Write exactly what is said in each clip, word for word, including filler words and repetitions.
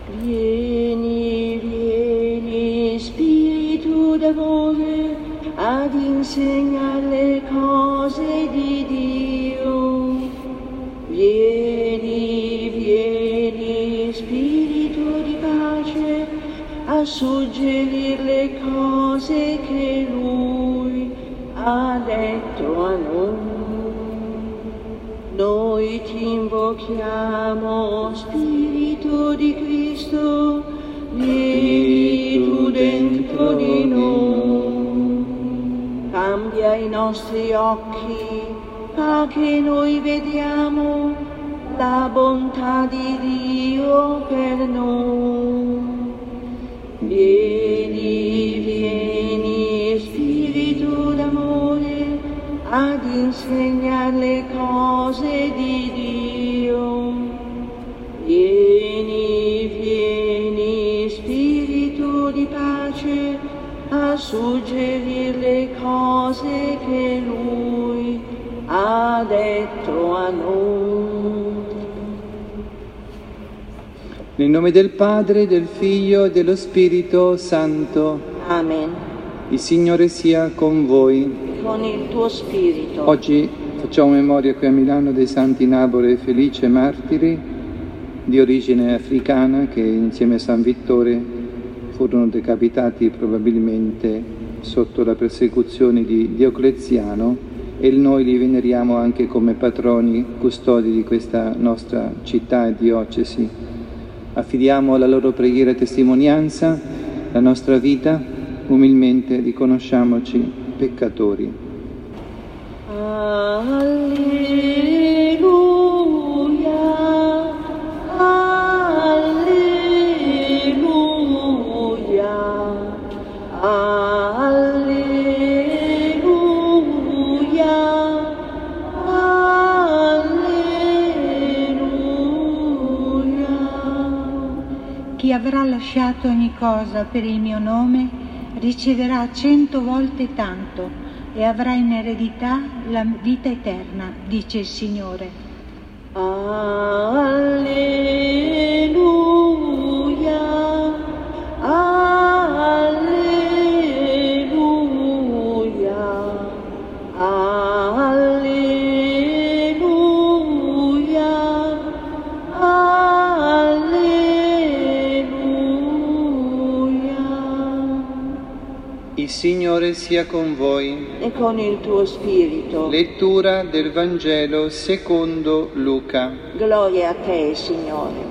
Vieni, vieni, Spirito d'amore, ad insegnare le cose di Dio. Vieni, vieni, Spirito di pace, a suggerire le cose che Lui ha detto a noi. Noi ti invochiamo, Spirito di Cristo, vieni tu dentro di noi. Cambia i nostri occhi, fa che noi vediamo la bontà di Dio per noi. Vieni, vieni, Spirito d'amore, ad insegnare le cose di Dio. Vieni, vieni, Spirito di pace, a suggerire le cose che Lui ha detto a noi. Nel nome del Padre, del Figlio e dello Spirito Santo. Amen. Il Signore sia con voi. Con il tuo spirito. Oggi facciamo memoria qui a Milano dei santi Nabore e Felice, martiri di origine africana, che insieme a San Vittore furono decapitati probabilmente sotto la persecuzione di Diocleziano, e noi li veneriamo anche come patroni custodi di questa nostra città e diocesi. Affidiamo alla loro preghiera e testimonianza la nostra vita, umilmente riconosciamoci peccatori. Alleluia, alleluia, alleluia, alleluia. Chi avrà lasciato ogni cosa per il mio nome riceverà cento volte tanto e avrà in eredità la vita eterna, dice il Signore. Alleluia, alleluia, alleluia, alleluia. Il Signore sia con voi. E con il tuo spirito. Lettura del Vangelo secondo Luca. Gloria a te, Signore.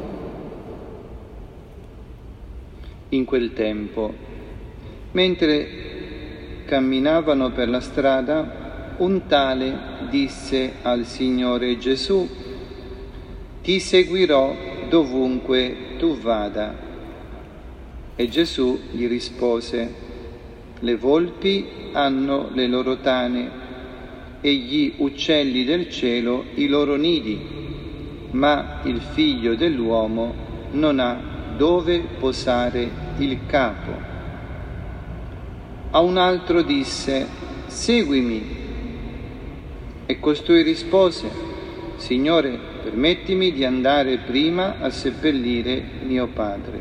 In quel tempo, mentre camminavano per la strada, un tale disse al Signore Gesù: «Ti seguirò dovunque tu vada». E Gesù gli rispose: «Le volpi hanno le loro tane e gli uccelli del cielo i loro nidi, ma il Figlio dell'uomo non ha dove posare il capo». A un altro disse: «Seguimi». E costui rispose: «Signore, permettimi di andare prima a seppellire mio padre».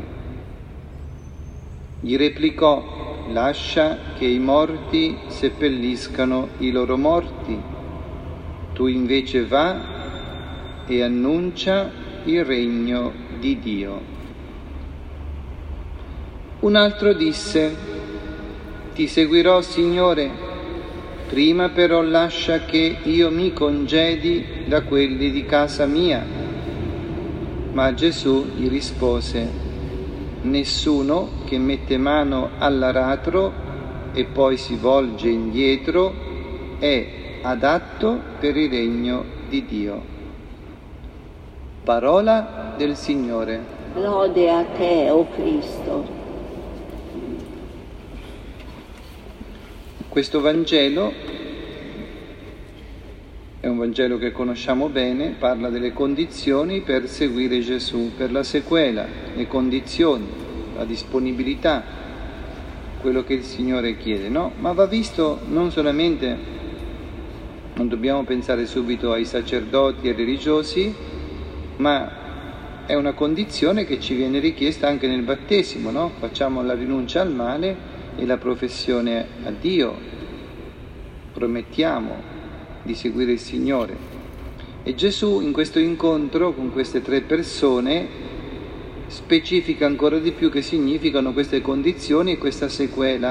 Gli replicò: «Lascia che i morti seppelliscano i loro morti. Tu invece va e annuncia il regno di Dio». Un altro disse: «Ti seguirò, Signore, prima però lascia che io mi congedi da quelli di casa mia». Ma Gesù gli rispose: «Nessuno che mette mano all'aratro e poi si volge indietro è adatto per il regno di Dio». Parola del Signore. Lode a te, o Cristo. Questo Vangelo è un Vangelo che conosciamo bene, parla delle condizioni per seguire Gesù, per la sequela, le condizioni, la disponibilità, quello che il Signore chiede, no? Ma va visto non solamente, non dobbiamo pensare subito ai sacerdoti e ai religiosi, ma è una condizione che ci viene richiesta anche nel battesimo, no? Facciamo la rinuncia al male e la professione a Dio, promettiamo di seguire il Signore. E Gesù in questo incontro con queste tre persone specifica ancora di più che significano queste condizioni e questa sequela.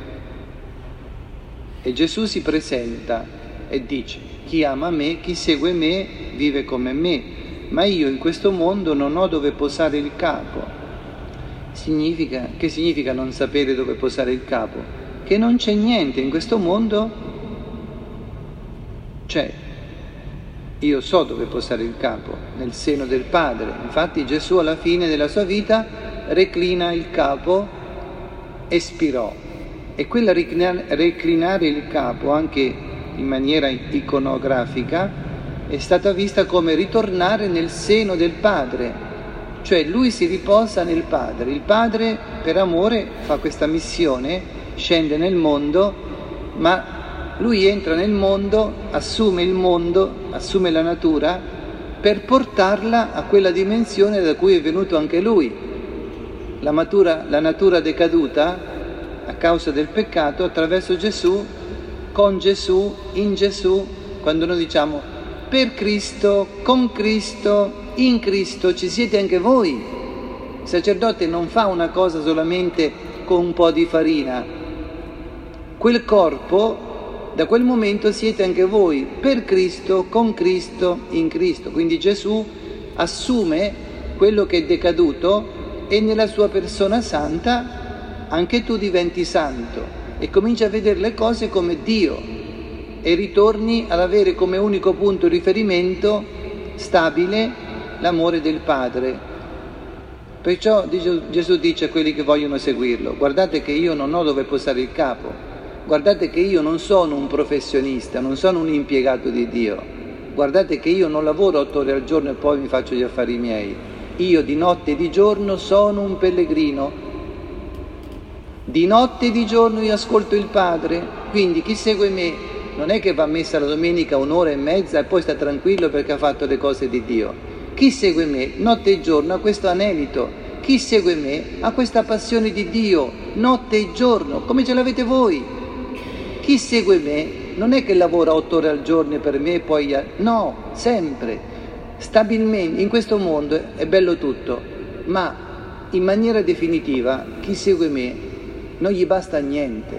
E Gesù si presenta e dice: chi ama me, chi segue me, vive come me, ma io in questo mondo non ho dove posare il capo. Significa, che significa non sapere dove posare il capo? Che non c'è niente in questo mondo, c'è. Io so dove posare il capo, nel seno del Padre. Infatti Gesù alla fine della sua vita reclina il capo, espirò. E quella reclinare il capo, anche in maniera iconografica, è stata vista come ritornare nel seno del Padre. Cioè lui si riposa nel Padre. Il Padre per amore fa questa missione, scende nel mondo, ma lui entra nel mondo, assume il mondo, assume la natura per portarla a quella dimensione da cui è venuto anche lui. La, matura, la natura decaduta a causa del peccato attraverso Gesù, con Gesù, in Gesù. Quando noi diciamo per Cristo, con Cristo, in Cristo ci siete anche voi. Il sacerdote non fa una cosa solamente con un po' di farina. Quel corpo, da quel momento siete anche voi, per Cristo, con Cristo, in Cristo. Quindi Gesù assume quello che è decaduto e nella sua persona santa anche tu diventi santo e cominci a vedere le cose come Dio e ritorni ad avere come unico punto di riferimento stabile l'amore del Padre. Perciò Gesù dice a quelli che vogliono seguirlo: guardate che io non ho dove posare il capo. Guardate che io non sono un professionista, non sono un impiegato di Dio. Guardate che io non lavoro otto ore al giorno e poi mi faccio gli affari miei. Io di notte e di giorno sono un pellegrino. Di notte e di giorno io ascolto il Padre. Quindi chi segue me non è che va a messa la domenica un'ora e mezza e poi sta tranquillo perché ha fatto le cose di Dio. Chi segue me notte e giorno ha questo anelito. Chi segue me ha questa passione di Dio notte e giorno, come ce l'avete voi. Chi segue me non è che lavora otto ore al giorno per me e poi... No, sempre, stabilmente, in questo mondo è bello tutto, ma in maniera definitiva chi segue me non gli basta niente.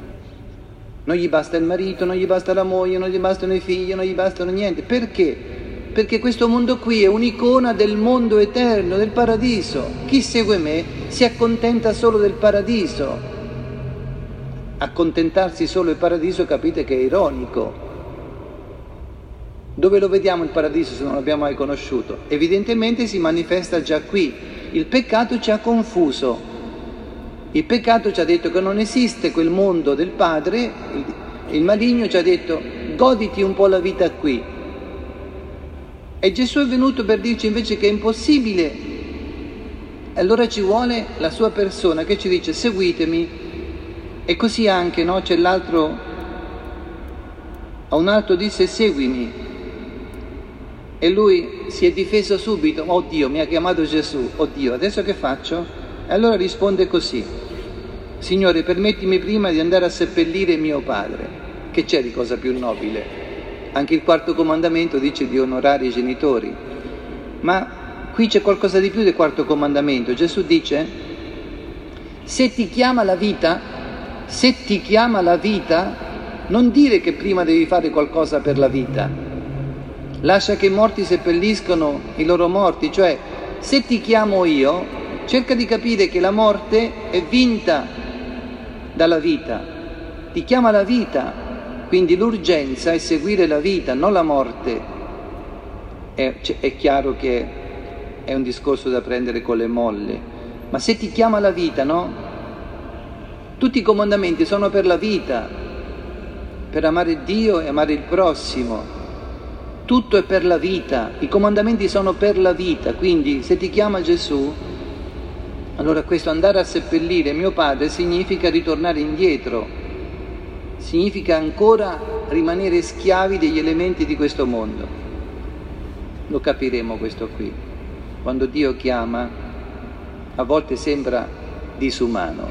Non gli basta il marito, non gli basta la moglie, non gli bastano i figli, non gli bastano niente. Perché? Perché questo mondo qui è un'icona del mondo eterno, del paradiso. Chi segue me si accontenta solo del paradiso. Accontentarsi solo del paradiso, capite che è ironico. Dove lo vediamo il paradiso se non l'abbiamo mai conosciuto? Evidentemente si manifesta già qui. Il peccato ci ha confuso. Il peccato ci ha detto che non esiste quel mondo del Padre, il, il maligno ci ha detto goditi un po' la vita qui. E Gesù è venuto per dirci invece che è impossibile. E allora ci vuole la sua persona che ci dice seguitemi. E così anche, no? C'è l'altro, a un altro disse seguimi, e lui si è difeso subito: oh Dio, mi ha chiamato Gesù, oh Dio, adesso che faccio? E allora risponde così: Signore, permettimi prima di andare a seppellire mio padre. Che c'è di cosa più nobile? Anche il quarto comandamento dice di onorare i genitori, ma qui c'è qualcosa di più del quarto comandamento. Gesù dice: se ti chiama la vita, se ti chiama la vita, non dire che prima devi fare qualcosa per la vita. Lascia che i morti seppelliscono i loro morti. Cioè, se ti chiamo io, cerca di capire che la morte è vinta dalla vita. Ti chiama la vita, quindi l'urgenza è seguire la vita, non la morte. È, è chiaro che è un discorso da prendere con le molle, ma se ti chiama la vita, no? Tutti i comandamenti sono per la vita, per amare Dio e amare il prossimo. Tutto è per la vita, i comandamenti sono per la vita. Quindi se ti chiama Gesù, allora questo andare a seppellire mio padre significa ritornare indietro, significa ancora rimanere schiavi degli elementi di questo mondo. Lo capiremo questo qui. Quando Dio chiama, a volte sembra disumano.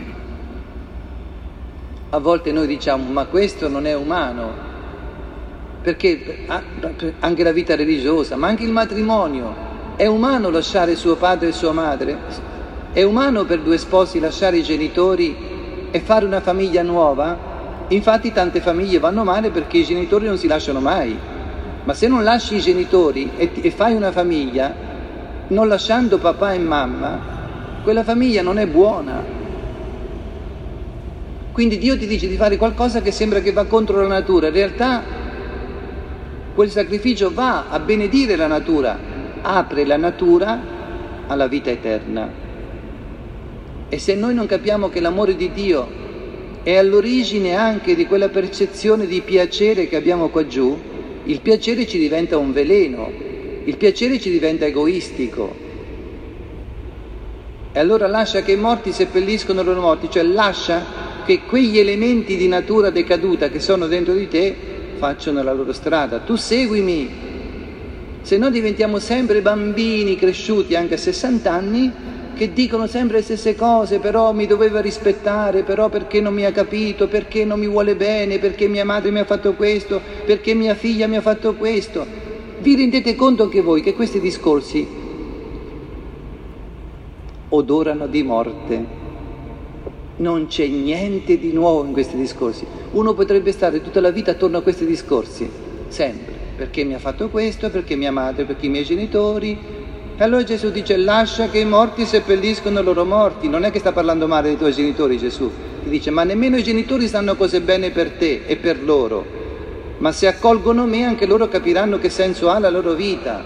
A volte noi diciamo, ma questo non è umano, perché anche la vita religiosa, ma anche il matrimonio, è umano lasciare suo padre e sua madre? È umano per due sposi lasciare i genitori e fare una famiglia nuova? Infatti tante famiglie vanno male perché i genitori non si lasciano mai. Ma se non lasci i genitori e, e fai una famiglia, non lasciando papà e mamma, quella famiglia non è buona. Quindi Dio ti dice di fare qualcosa che sembra che va contro la natura. In realtà quel sacrificio va a benedire la natura, apre la natura alla vita eterna. E se noi non capiamo che l'amore di Dio è all'origine anche di quella percezione di piacere che abbiamo qua giù, il piacere ci diventa un veleno, il piacere ci diventa egoistico. E allora lascia che i morti seppelliscono i loro morti, cioè lascia che quegli elementi di natura decaduta che sono dentro di te facciano la loro strada. Tu seguimi, se no diventiamo sempre bambini cresciuti anche a sessanta anni, che dicono sempre le stesse cose, però mi doveva rispettare, però perché non mi ha capito, perché non mi vuole bene, perché mia madre mi ha fatto questo, perché mia figlia mi ha fatto questo. Vi rendete conto anche voi che questi discorsi odorano di morte? Non c'è niente di nuovo in questi discorsi. Uno potrebbe stare tutta la vita attorno a questi discorsi, sempre, perché mi ha fatto questo, perché mia madre, perché i miei genitori. E allora Gesù dice, lascia che i morti seppelliscono i loro morti. Non è che sta parlando male dei tuoi genitori Gesù, ti dice, ma nemmeno i genitori sanno cose bene per te e per loro, ma se accolgono me anche loro capiranno che senso ha la loro vita.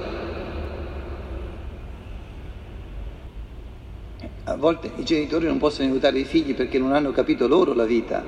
A volte i genitori non possono aiutare i figli perché non hanno capito loro la vita,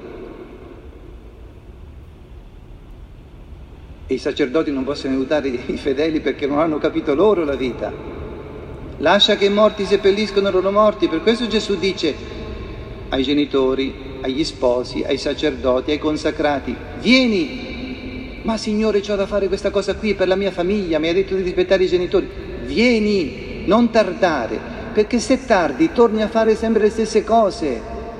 e i sacerdoti non possono aiutare i fedeli perché non hanno capito loro la vita. Lascia che i morti seppelliscono i loro morti. Per questo Gesù dice ai genitori, agli sposi, ai sacerdoti, ai consacrati, vieni, ma Signore c'ho da fare questa cosa qui per la mia famiglia, mi ha detto di rispettare i genitori, vieni, non tardare, perché se tardi torni a fare sempre le stesse cose,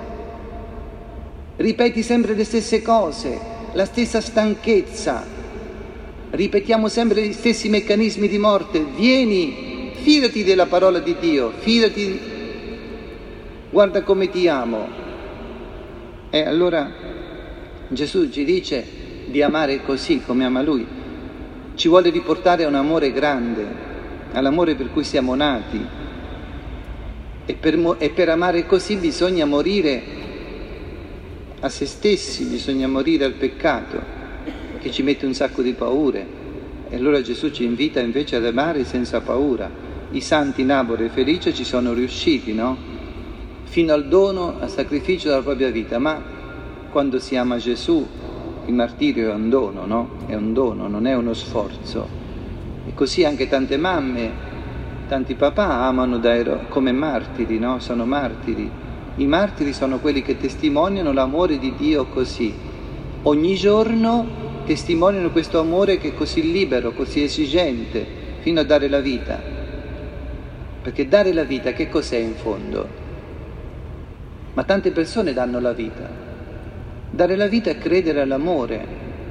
ripeti sempre le stesse cose, la stessa stanchezza, ripetiamo sempre gli stessi meccanismi di morte. Vieni, fidati della parola di Dio, fidati, guarda come ti amo. E allora Gesù ci dice di amare così come ama Lui, ci vuole riportare a un amore grande, all'amore per cui siamo nati, e per, e per amare così bisogna morire a se stessi, bisogna morire al peccato che ci mette un sacco di paure. E allora Gesù ci invita invece ad amare senza paura. I santi Nabore e Felice ci sono riusciti, no? Fino al dono, al sacrificio della propria vita, ma quando si ama Gesù, il martirio è un dono, no? È un dono, non è uno sforzo. E così anche tante mamme, tanti papà amano da ero- come martiri, no? Sono martiri. I martiri sono quelli che testimoniano l'amore di Dio così. Ogni giorno testimoniano questo amore che è così libero, così esigente, fino a dare la vita. Perché dare la vita che cos'è in fondo? Ma tante persone danno la vita. Dare la vita è credere all'amore,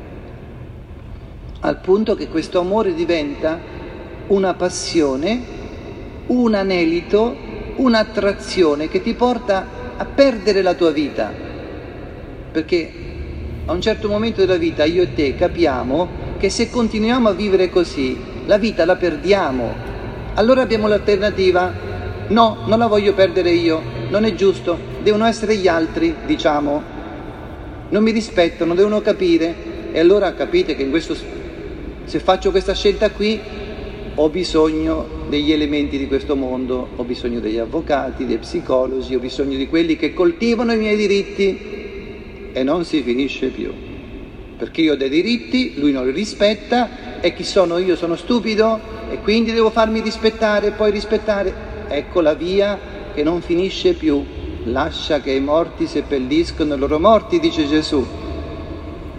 al punto che questo amore diventa una passione, un anelito, un'attrazione che ti porta a perdere la tua vita. Perché a un certo momento della vita io e te capiamo che se continuiamo a vivere così, la vita la perdiamo. Allora abbiamo l'alternativa, no, non la voglio perdere io, non è giusto, devono essere gli altri, diciamo, non mi rispettano, devono capire. E allora capite che in questo, se faccio questa scelta qui, ho bisogno degli elementi di questo mondo, ho bisogno degli avvocati, dei psicologi, ho bisogno di quelli che coltivano i miei diritti, e non si finisce più. Perché io ho dei diritti, lui non li rispetta, e chi sono io? Sono stupido? E quindi devo farmi rispettare e poi rispettare. Ecco la via che non finisce più. Lascia che i morti seppelliscono i loro morti, dice Gesù.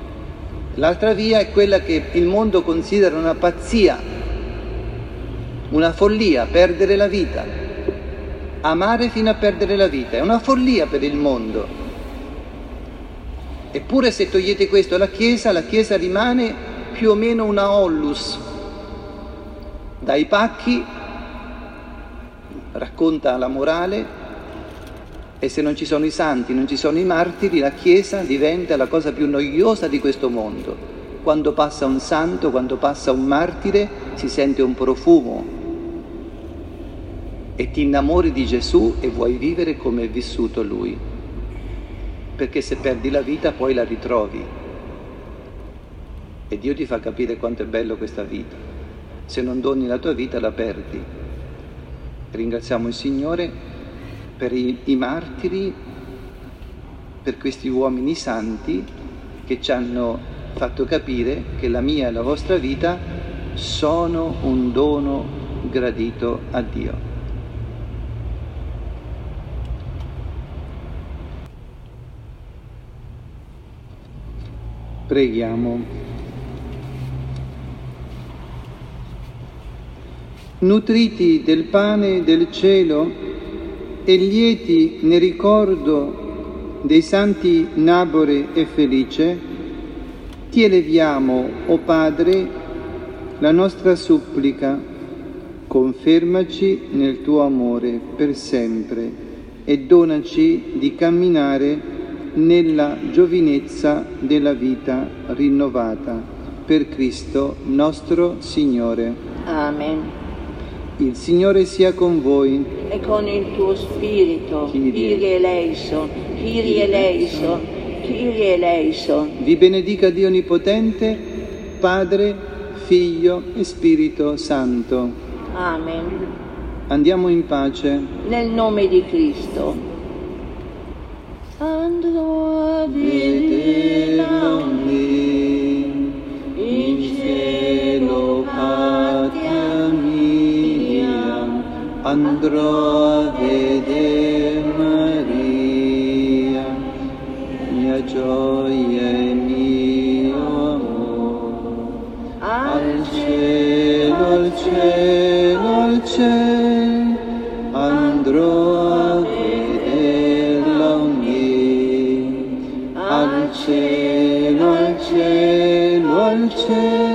L'altra via è quella che il mondo considera una pazzia, una follia perdere la vita, amare fino a perdere la vita, è una follia per il mondo. Eppure se togliete questo alla Chiesa, la Chiesa rimane più o meno una ollus. Dai pacchi racconta la morale, e se non ci sono i santi, non ci sono i martiri, la Chiesa diventa la cosa più noiosa di questo mondo. Quando passa un santo, quando passa un martire, si sente un profumo e ti innamori di Gesù e vuoi vivere come è vissuto Lui, perché se perdi la vita poi la ritrovi e Dio ti fa capire quanto è bello questa vita. Se non doni la tua vita la perdi. Ringraziamo il Signore per i, i martiri, per questi uomini santi che ci hanno fatto capire che la mia e la vostra vita sono un dono gradito a Dio. Preghiamo. Nutriti del pane del cielo e lieti nel ricordo dei santi Nabore e Felice, ti eleviamo, o Padre, la nostra supplica, confermaci nel tuo amore per sempre e donaci di camminare nella giovinezza della vita rinnovata. Per Cristo nostro Signore. Amen. Il Signore sia con voi. E con il tuo spirito. Kyrie eleison, Kyrie eleison, Kyrie eleison. Vi benedica Dio Onnipotente, Padre, Figlio e Spirito Santo. Amen. Andiamo in pace. Nel nome di Cristo. Andrò a vederla in cielo, patria mia. Andrò a vedere Maria, mia gioia e mio amore. Al cielo, al cielo, al cielo, andrò a vederla ogni. Al cielo, al cielo, al cielo.